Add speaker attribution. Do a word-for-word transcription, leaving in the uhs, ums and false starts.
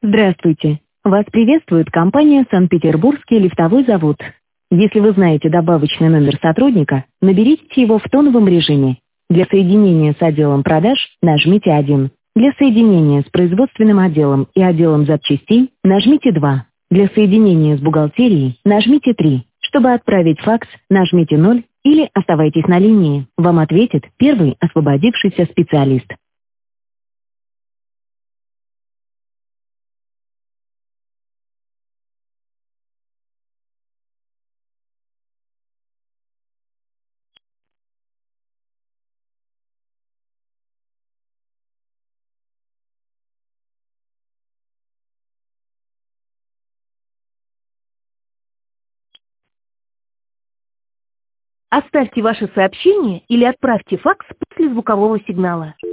Speaker 1: Здравствуйте. Вас приветствует компания «Санкт-Петербургский лифтовой завод». Если вы знаете добавочный номер сотрудника, наберите его в тоновом режиме. Для соединения с отделом продаж нажмите один. Для соединения с производственным отделом и отделом запчастей нажмите два. Для соединения с бухгалтерией нажмите три. Чтобы отправить факс, нажмите ноль или оставайтесь на линии. Вам ответит первый освободившийся специалист. Оставьте ваше сообщение или отправьте факс после звукового сигнала.